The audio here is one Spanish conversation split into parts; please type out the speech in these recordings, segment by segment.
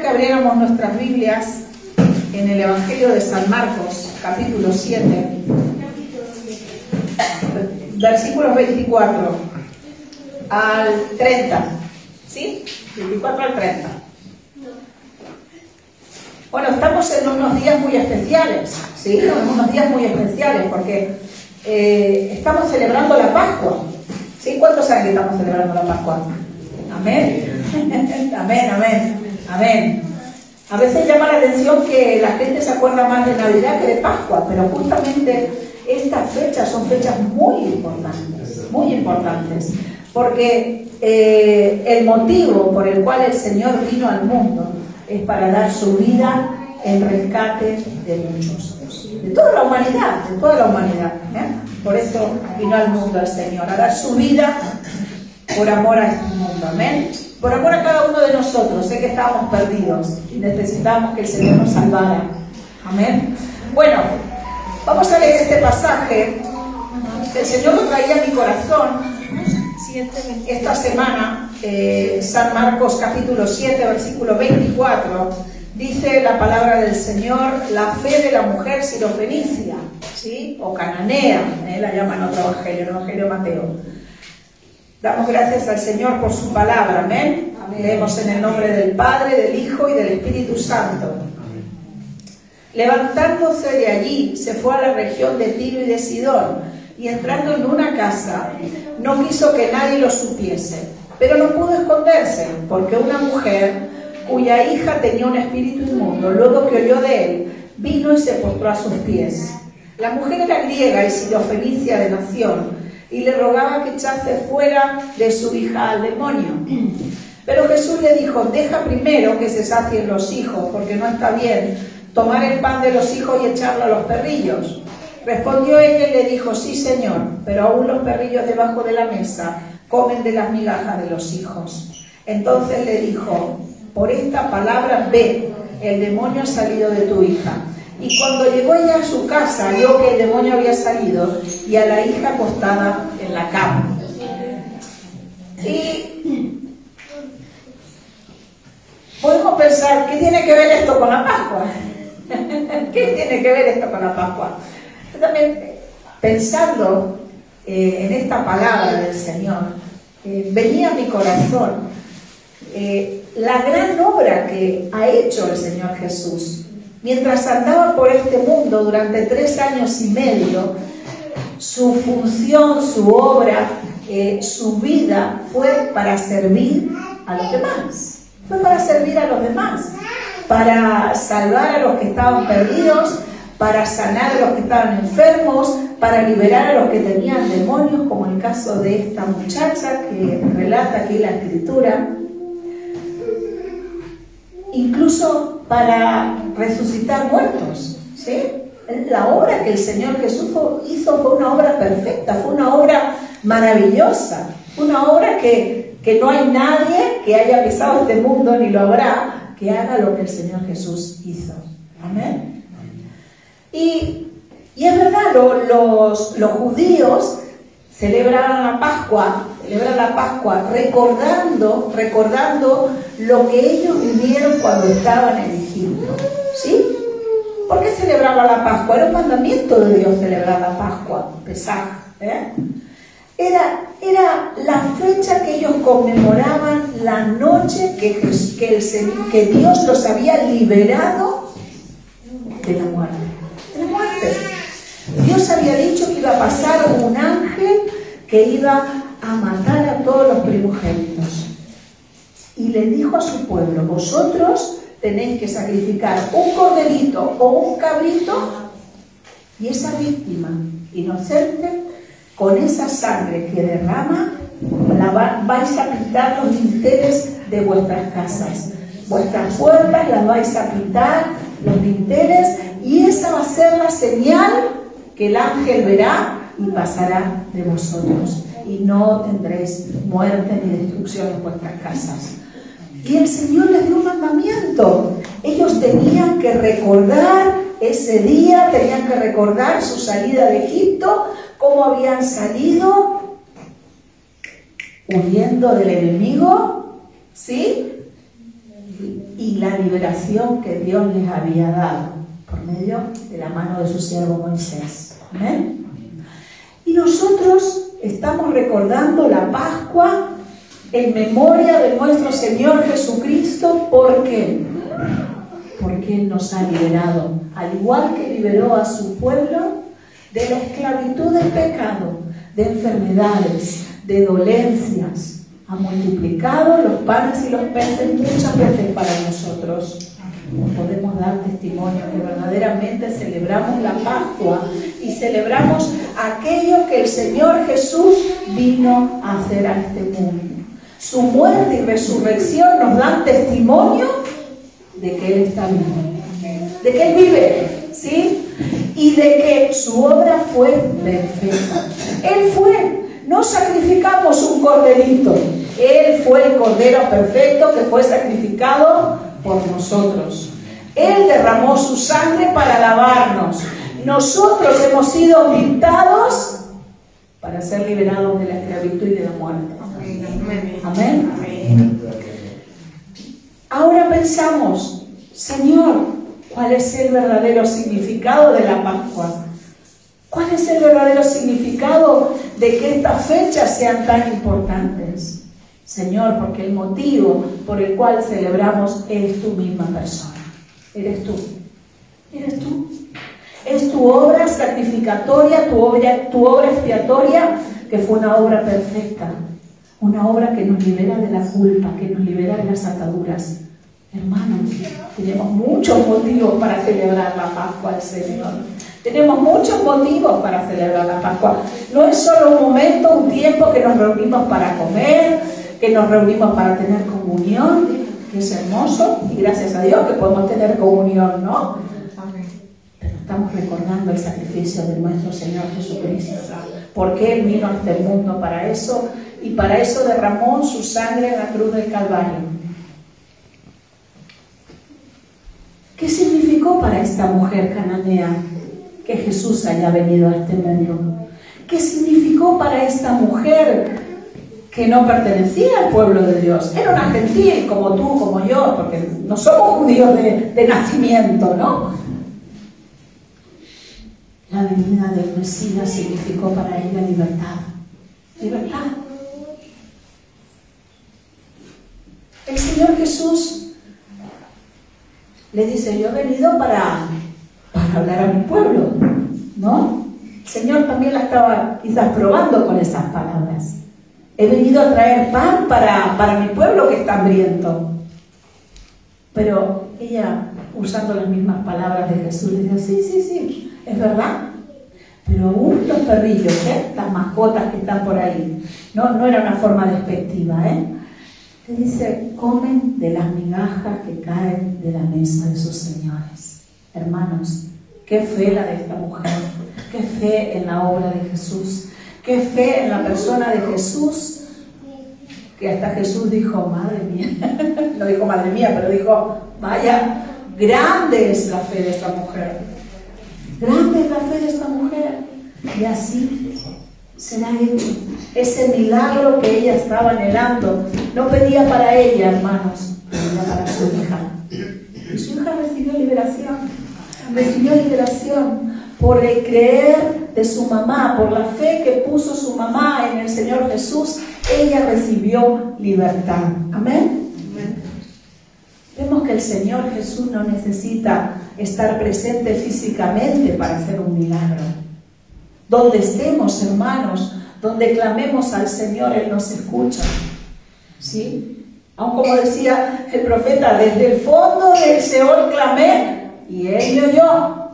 que abriéramos nuestras Biblias en el Evangelio de San Marcos, capítulo 7, versículos 24 al 30. ¿Sí? 24 al 30. Bueno, estamos en unos días muy especiales, ¿sí? En unos días muy especiales porque estamos celebrando la Pascua. ¿Sí? ¿Cuántos saben que estamos celebrando la Pascua? Amén. Amén, amén, amén. A veces llama la atención que la gente se acuerda más de Navidad que de Pascua, pero justamente estas fechas son fechas muy importantes, porque el motivo por el cual el Señor vino al mundo es para dar su vida en rescate de muchos, de toda la humanidad, ¿eh? Por eso vino al mundo el Señor, a dar su vida por amor a este mundo, amén. Por amor a cada uno de nosotros. Sé que estábamos perdidos y necesitábamos que el Señor nos salvara, amén. Bueno, vamos a leer este pasaje. El Señor lo traía a mi corazón esta semana. San Marcos capítulo 7, versículo 24, dice la palabra del Señor: la fe de la mujer sirofenicia, ¿sí? O cananea, la llaman en otro evangelio, el evangelio de Mateo. Damos gracias al Señor por su palabra, amén. Leemos en el nombre del Padre, del Hijo y del Espíritu Santo. Amén. Levantándose de allí, se fue a la región de Tiro y de Sidón, y entrando en una casa, no quiso que nadie lo supiese, pero no pudo esconderse, porque una mujer cuya hija tenía un espíritu inmundo, luego que oyó de él, vino y se postró a sus pies. La mujer era griega y sirofenicia de nación, y le rogaba que echase fuera de su hija al demonio. Pero Jesús le dijo: deja primero que se sacien los hijos, porque no está bien tomar el pan de los hijos y echarlo a los perrillos. Respondió ella y le dijo: sí, Señor, pero aún los perrillos debajo de la mesa comen de las migajas de los hijos. Entonces le dijo: por esta palabra ve, el demonio ha salido de tu hija. Y cuando llegó ella a su casa, vio que el demonio había salido y a la hija acostada en la cama. Y podemos pensar: ¿qué tiene que ver esto con la Pascua? ¿Qué tiene que ver esto con la Pascua? Yo también, pensando en esta palabra del Señor, venía a mi corazón la gran obra que ha hecho el Señor Jesús. Mientras andaba por este mundo durante 3 años y medio, su función, su obra, su vida fue para servir a los demás. Fue para servir a los demás, para salvar a los que estaban perdidos, para sanar a los que estaban enfermos, para liberar a los que tenían demonios, como el caso de esta muchacha que relata aquí la Escritura. Incluso para resucitar muertos, ¿sí? La obra que el Señor Jesús hizo fue una obra perfecta, fue una obra maravillosa, una obra que no hay nadie que haya pisado este mundo, ni lo habrá, que haga lo que el Señor Jesús hizo. Amén. Y es verdad, los judíos celebran la Pascua recordando lo que ellos vivieron cuando estaban en Egipto, ¿sí? ¿Por qué celebraban la Pascua? Era un mandamiento de Dios celebrar la Pascua, Pesaj, ¿eh? Era la fecha que ellos conmemoraban la noche que Dios los había liberado de la muerte. Dios había dicho que iba a pasar un ángel que iba a matar a todos los primogénitos. Y le dijo a su pueblo: vosotros tenéis que sacrificar un corderito o un cabrito, y esa víctima inocente, con esa sangre que derrama, vais a pintar los dinteles de vuestras casas. Vuestras puertas las vais a pintar, los dinteles, y esa va a ser la señal que el ángel verá y pasará de vosotros, y no tendréis muerte ni destrucción en vuestras casas. Y el Señor les dio un mandamiento. Ellos tenían que recordar ese día, tenían que recordar su salida de Egipto, cómo habían salido huyendo del enemigo, ¿sí? y la liberación que Dios les había dado por medio de la mano de su siervo Moisés. ¿Amén? Y nosotros estamos recordando la Pascua en memoria de nuestro Señor Jesucristo. ¿Por qué? Porque Él nos ha liberado, al igual que liberó a su pueblo de la esclavitud del pecado, de enfermedades, de dolencias. Ha multiplicado los panes y los peces muchas veces para nosotros. Podemos dar testimonio que verdaderamente celebramos la Pascua y celebramos aquello que el Señor Jesús vino a hacer a este mundo. Su muerte y resurrección nos dan testimonio de que Él está vivo, de que Él vive, ¿sí? Y de que su obra fue perfecta. Él fue, no sacrificamos un corderito, Él fue el cordero perfecto que fue sacrificado por nosotros. Él derramó su sangre para lavarnos. Nosotros hemos sido pintados para ser liberados de la esclavitud y de la muerte. Amén. Amén. Ahora pensamos, Señor, ¿cuál es el verdadero significado de la Pascua? ¿Cuál es el verdadero significado de que estas fechas sean tan importantes? Señor, porque el motivo por el cual celebramos es tu misma persona. Eres tú. Eres tú. Es tu obra sacrificatoria, tu obra expiatoria, que fue una obra perfecta. Una obra que nos libera de la culpa, que nos libera de las ataduras. Hermanos, tenemos muchos motivos para celebrar la Pascua al Señor. Tenemos muchos motivos para celebrar la Pascua. No es solo un momento, un tiempo que nos reunimos para comer, que nos reunimos para tener comunión, que es hermoso, y gracias a Dios que podemos tener comunión, ¿no? Pero estamos recordando el sacrificio de nuestro Señor Jesucristo, porque Él vino a este mundo para eso, y para eso derramó su sangre en la cruz del Calvario. ¿Qué significó para esta mujer cananea que Jesús haya venido a este mundo? ¿Qué significó para esta mujer que no pertenecía al pueblo de Dios? Era una gentil como tú, como yo, porque no somos judíos de nacimiento, ¿no? La venida del Mesías significó para ella libertad. Libertad. El Señor Jesús le dice, yo he venido para hablar a mi pueblo, ¿no? El Señor también la estaba quizás probando con esas palabras. He venido a traer pan para mi pueblo que está hambriento. Pero ella, usando las mismas palabras de Jesús, le dice, sí, es verdad. Pero aún los perrillos, las mascotas que están por ahí, no era una forma despectiva, te dice, comen de las migajas que caen de la mesa de sus señores. Hermanos, qué fe la de esta mujer, qué fe en la obra de Jesús, qué fe en la persona de Jesús, que hasta Jesús dijo, madre mía, no dijo madre mía, pero dijo, vaya, grande es la fe de esta mujer, grande es la fe de esta mujer, y así será hecho. Ese milagro que ella estaba anhelando, no pedía para ella, hermanos, pedía para su hija. Y su hija recibió liberación por el creer de su mamá, por la fe que puso su mamá en el Señor Jesús. Ella recibió libertad. Amén. Vemos que el Señor Jesús no necesita estar presente físicamente para hacer un milagro. Donde estemos, hermanos, donde clamemos al Señor, Él nos escucha. ¿Sí? Aun como decía el profeta, desde el fondo del Seol clamé y Él me oyó.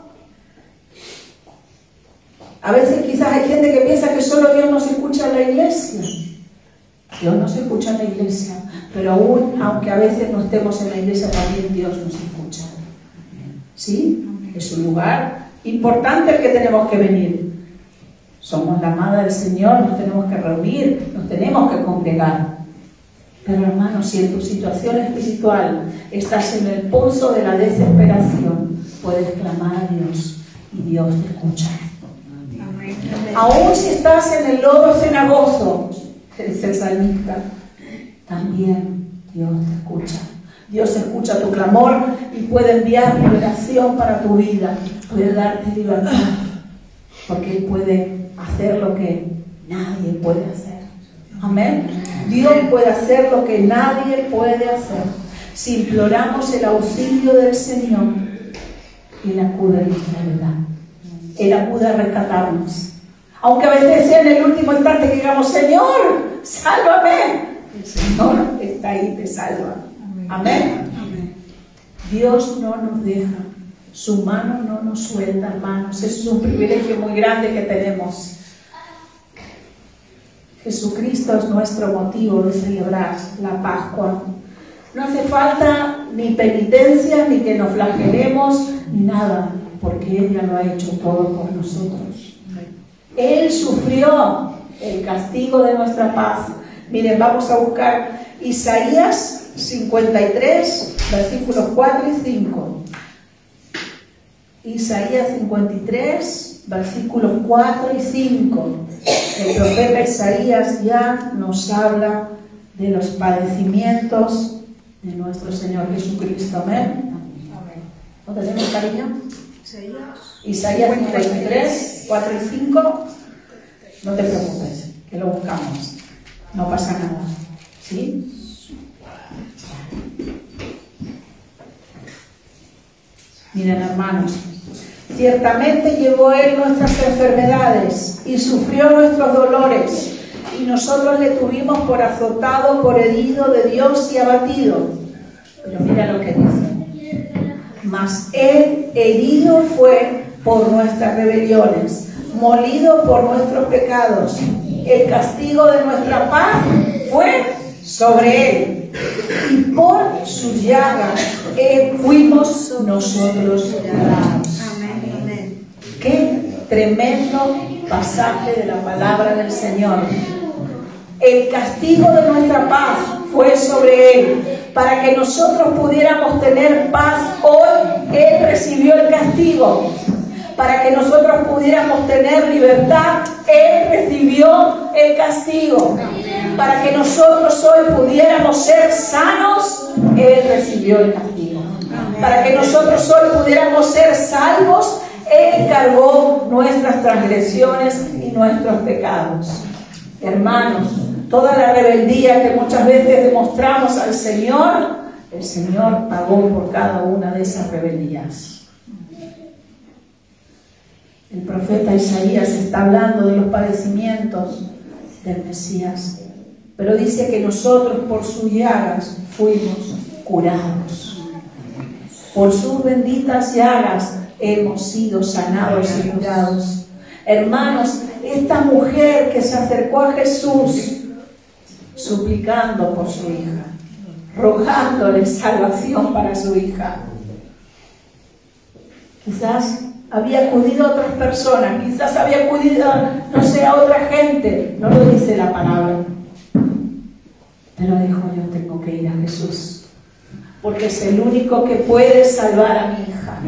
A veces quizás hay gente que piensa que solo Dios nos escucha en la iglesia. Dios nos escucha en la iglesia, pero aún, aunque a veces no estemos en la iglesia, también Dios nos escucha. ¿Sí? Es un lugar importante el que tenemos que venir. Somos la amada del Señor, nos tenemos que reunir, nos tenemos que congregar. Pero hermanos, si en tu situación espiritual estás en el pozo de la desesperación, puedes clamar a Dios y Dios te escucha. Amén. Aún si estás en el lodo cenagoso, dice el salmista, también Dios te escucha. Dios escucha tu clamor y puede enviar liberación para tu vida, puede darte libertad, porque Él puede hacer lo que nadie puede hacer. Amén. Dios puede hacer lo que nadie puede hacer. Si imploramos el auxilio del Señor, Él acude a nuestra ayuda. Él acude a rescatarnos. Aunque a veces sea en el último instante que digamos, Señor, sálvame. El Señor está ahí, te salva. Amén. Amén. Dios no nos deja. Su mano no nos suelta, hermanos. Eso es un privilegio muy grande que tenemos. Jesucristo es nuestro motivo de celebrar la Pascua. No hace falta ni penitencia, ni que nos flagelemos, ni nada, porque Él ya lo ha hecho todo por nosotros. Él sufrió el castigo de nuestra paz. Miren, vamos a buscar Isaías 53, versículos 4 y 5. Isaías 53, versículos 4 y 5. El profeta Isaías ya nos habla de los padecimientos de nuestro Señor Jesucristo. Amén. ¿No tenemos, cariño? Isaías 53, 4 y 5. No te preocupes, que lo buscamos. No pasa nada. ¿Sí? Miren, hermanos, ciertamente llevó Él nuestras enfermedades y sufrió nuestros dolores, y nosotros le tuvimos por azotado, por herido de Dios y abatido. Pero mira lo que dice: mas Él herido fue por nuestras rebeliones, molido por nuestros pecados. El castigo de nuestra paz fue sobre Él, y por sus llagas fuimos nosotros curados. Amén. Qué tremendo pasaje de la palabra del Señor. El castigo de nuestra paz fue sobre Él, para que nosotros pudiéramos tener paz. Hoy Él recibió el castigo. Para que nosotros pudiéramos tener libertad, Él recibió el castigo. Para que nosotros hoy pudiéramos ser sanos, Él recibió el castigo. Para que nosotros hoy pudiéramos ser salvos, Él cargó nuestras transgresiones y nuestros pecados. Hermanos, toda la rebeldía que muchas veces demostramos al Señor, el Señor pagó por cada una de esas rebeldías. El profeta Isaías está hablando de los padecimientos del Mesías, pero dice que nosotros por sus llagas fuimos curados. Por sus benditas llagas hemos sido sanados y curados. Hermanos, esta mujer que se acercó a Jesús suplicando por su hija, rogándole salvación para su hija, quizás había acudido a otras personas, quizás había acudido, no sé, a otra gente, no lo dice la palabra, pero dijo: yo tengo que ir a Jesús, porque es el único que puede salvar a mi hija.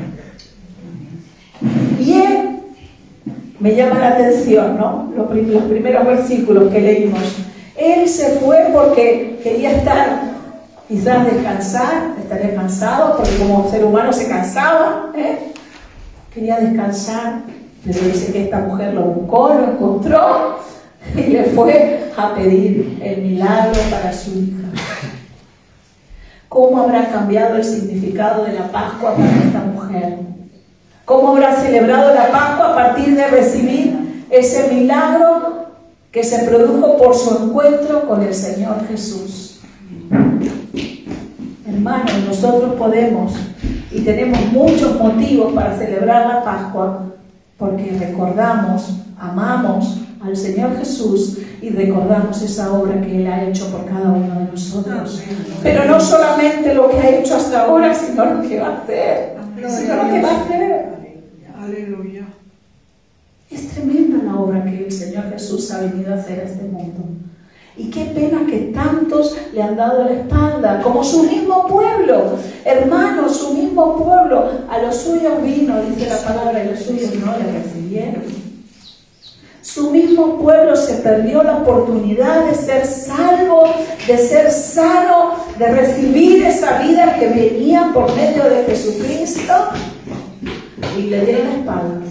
Y Él me llama la atención, ¿no? Los primeros versículos que leímos. Él se fue porque quería estar, quizás descansar, estaría cansado, porque como ser humano se cansaba, quería descansar, pero dice que esta mujer lo buscó, lo encontró y le fue a pedir el milagro para su hija. ¿Cómo habrá cambiado el significado de la Pascua para esta mujer? ¿Cómo habrá celebrado la Pascua a partir de recibir ese milagro que se produjo por su encuentro con el Señor Jesús? Hermanos, nosotros podemos y tenemos muchos motivos para celebrar la Pascua, porque recordamos, amamos al Señor Jesús y recordamos esa obra que Él ha hecho por cada uno de nosotros. Pero no solamente lo que ha hecho hasta ahora, sino lo que va a hacer. Aleluya. Es tremenda la obra que el Señor Jesús ha venido a hacer a este mundo. Y qué pena que tantos le han dado la espalda, como su mismo pueblo. Hermanos, su mismo pueblo. A los suyos vino, dice la palabra, y los suyos no le recibieron. Su mismo pueblo se perdió la oportunidad de ser salvo, de ser sano, de recibir esa vida que venía por medio de Jesucristo, y le dieron la espalda.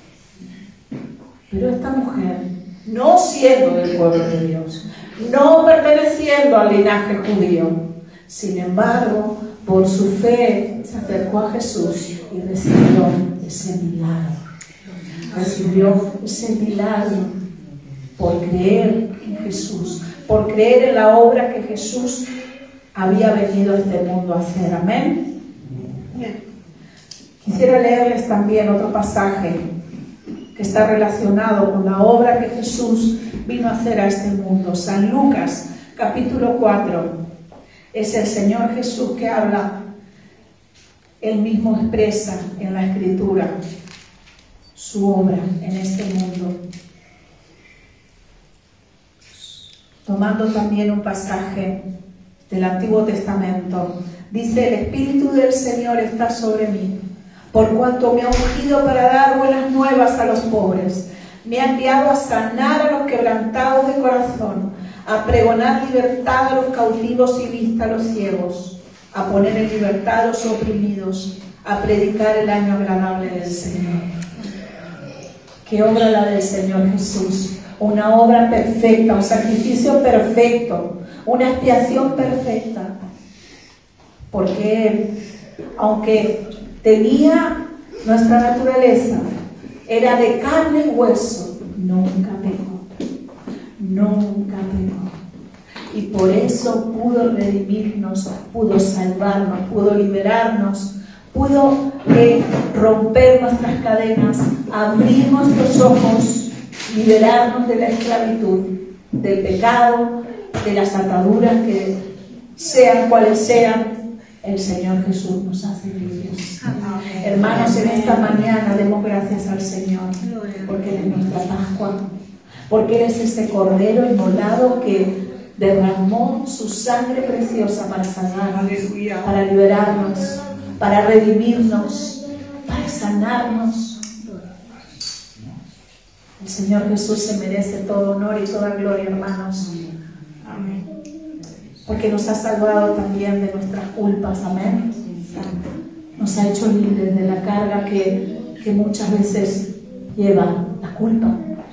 Pero esta mujer, no siendo del pueblo de Dios, no perteneciendo al linaje judío, sin embargo, por su fe se acercó a Jesús y recibió ese milagro. Recibió ese milagro por creer en Jesús, por creer en la obra que Jesús había venido a este mundo a hacer. Amén. Quisiera leerles también otro pasaje que está relacionado con la obra que Jesús vino a hacer a este mundo. San Lucas, capítulo 4. Es el Señor Jesús que habla. Él mismo expresa en la Escritura su obra en este mundo. Tomando también un pasaje del Antiguo Testamento, dice: el Espíritu del Señor está sobre mí, por cuanto me ha ungido para dar buenas nuevas a los pobres. Me ha enviado a sanar a los quebrantados de corazón, a pregonar libertad a los cautivos y vista a los ciegos, a poner en libertad a los oprimidos, a predicar el año agradable del Señor. ¿Qué obra la del Señor Jesús? Una obra perfecta, un sacrificio perfecto, una expiación perfecta. Porque Él, aunque tenía nuestra naturaleza, era de carne y hueso, nunca pecó. Nunca pecó. Y por eso pudo redimirnos, pudo salvarnos, pudo liberarnos, pudo romper nuestras cadenas, abrir nuestros ojos, liberarnos de la esclavitud, del pecado, de las ataduras que sean cuales sean. El Señor Jesús nos hace libres. Hermanos, en esta mañana demos gracias al Señor, porque Él es nuestra Pascua, porque Él es ese Cordero inmolado que derramó su sangre preciosa para salvarnos, para liberarnos, para redimirnos, para sanarnos. El Señor Jesús se merece todo honor y toda gloria, hermanos. Amén. Porque nos ha salvado también de nuestras culpas. Amén. Nos ha hecho libres de la carga que muchas veces lleva la culpa.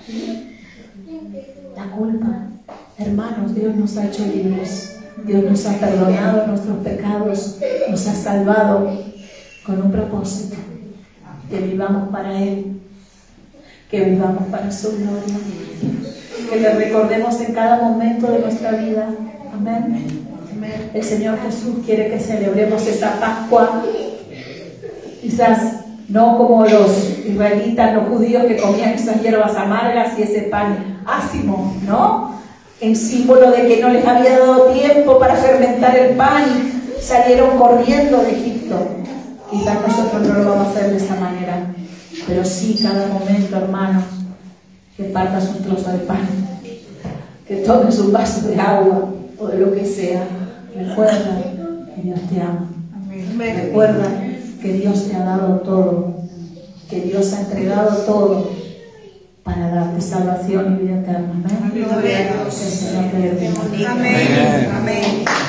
La culpa. Hermanos, Dios nos ha hecho libres. Dios nos ha perdonado nuestros pecados, nos ha salvado con un propósito: que vivamos para Él, que vivamos para su gloria, que le recordemos en cada momento de nuestra vida. Amén. El Señor Jesús quiere que celebremos esa Pascua, quizás no como los israelitas, los judíos, que comían esas hierbas amargas y ese pan ácimo, ¿no? En símbolo de que no les había dado tiempo para fermentar el pan y salieron corriendo de Egipto. Quizás nosotros no lo vamos a hacer de esa manera, pero sí cada momento, hermanos, que partas un trozo de pan, que tomes un vaso de agua o de lo que sea. Recuerda que Dios te ama. Recuerda que Dios te ha dado todo, que Dios ha entregado todo para darte salvación y vida eterna. Amén. El Señor te bendiga. Amén. Amén.